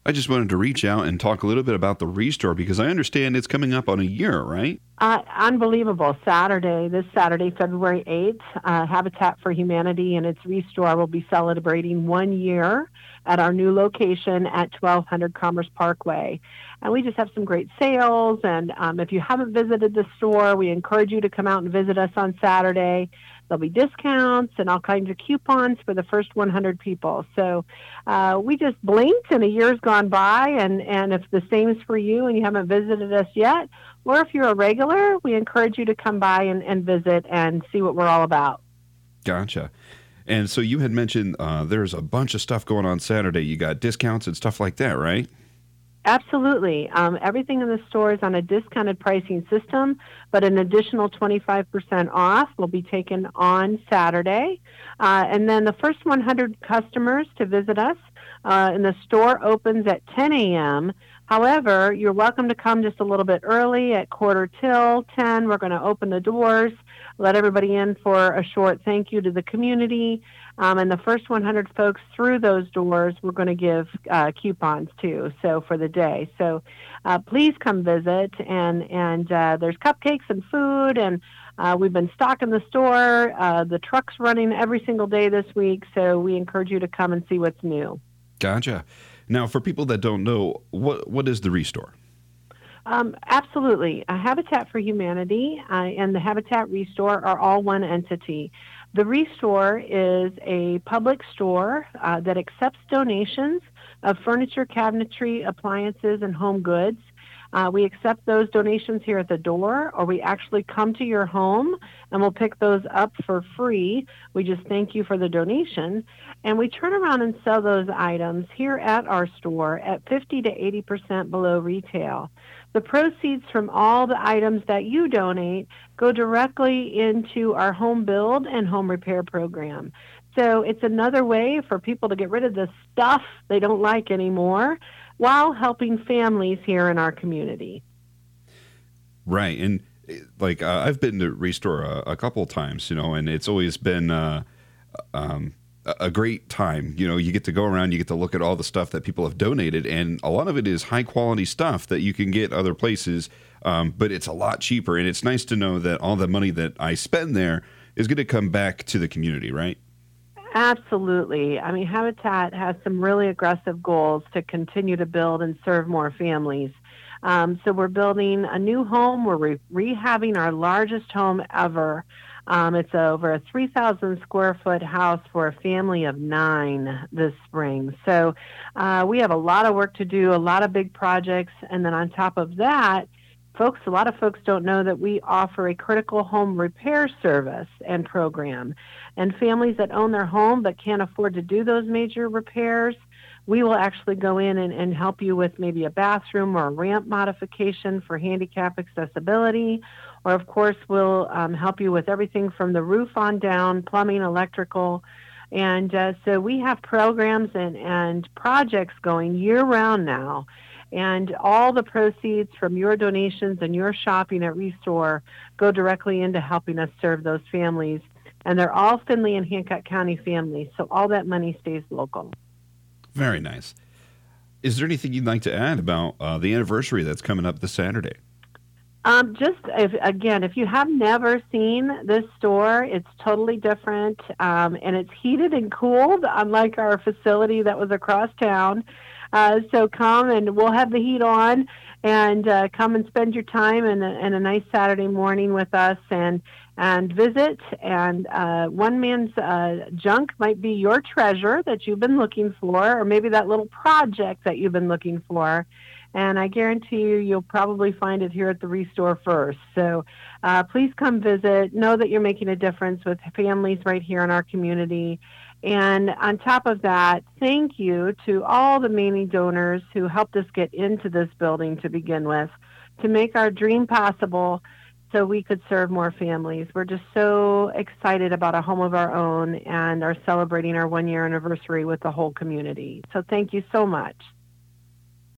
I just wanted to reach out and talk a little bit about the Restore because I understand it's coming up on a year, right? Unbelievable. This Saturday, February 8th, Habitat for Humanity and its Restore will be celebrating 1 year at our new location at 1200 Commerce Parkway. And we just have some great sales. And if you haven't visited the store, we encourage you to come out and visit us on Saturday. There'll be discounts and all kinds of coupons for the first 100 people. So we just blinked and a year's gone by. And if the same is for you and you haven't visited us yet, or if you're a regular, we encourage you to come by and visit and see what we're all about. Gotcha. And so you had mentioned there's a bunch of stuff going on Saturday. You got discounts and stuff like that, right? Absolutely. Everything in the store is on a discounted pricing system, but an additional 25% off will be taken on Saturday. And then the first 100 customers to visit us, and the store opens at 10 a.m. However, you're welcome to come just a little bit early at 10:15. We're going to open the doors, let everybody in for a short thank you to the community. And the first 100 folks through those doors, we're going to give coupons to, so for the day. So please come visit, and there's cupcakes and food, and we've been stocking the store. The truck's running every single day this week, so we encourage you to come and see what's new. Gotcha. Now, for people that don't know, what is the Restore? Absolutely. Habitat for Humanity and the Habitat Restore are all one entity. The Restore is a public store that accepts donations of furniture, cabinetry, appliances, and home goods. We accept those donations here at the door, or we actually come to your home and we'll pick those up for free. We just thank you for the donation. And we turn around and sell those items here at our store at 50 to 80% below retail. The proceeds from all the items that you donate go directly into our home build and home repair program. So it's another way for people to get rid of the stuff they don't like anymore while helping families here in our community. Right. And I've been to Restore a couple of times, and it's always been a great time. You get to go around, you get to look at all the stuff that people have donated, and a lot of it is high quality stuff that you can get other places, but it's a lot cheaper. And it's nice to know that all the money that I spend there is going to come back to the community, right? Absolutely. I mean, Habitat has some really aggressive goals to continue to build and serve more families. So we're building a new home. We're rehabbing our largest home ever. It's over a 3,000 square foot house for a family of 9 this spring. So we have a lot of work to do, a lot of big projects. And then on top of that, a lot of folks don't know that we offer a critical home repair service and program. And families that own their home but can't afford to do those major repairs, we will actually go in and help you with maybe a bathroom or a ramp modification for handicap accessibility. Or, of course, we'll help you with everything from the roof on down, plumbing, electrical. And so we have programs and projects going year-round now. And all the proceeds from your donations and your shopping at Restore go directly into helping us serve those families. And they're all Findlay and Hancock County families, so all that money stays local. Very nice. Is there anything you'd like to add about the anniversary that's coming up this Saturday? If you have never seen this store, it's totally different, and it's heated and cooled, unlike our facility that was across town. So come, and we'll have the heat on, and come and spend your time in a nice Saturday morning with us and visit. And one man's junk might be your treasure that you've been looking for, or maybe that little project that you've been looking for. And I guarantee you'll probably find it here at the Restore first. So please come visit. Know that you're making a difference with families right here in our community. And on top of that, thank you to all the many donors who helped us get into this building to begin with, to make our dream possible so we could serve more families. We're just so excited about a home of our own and are celebrating our 1-year anniversary with the whole community. So thank you so much.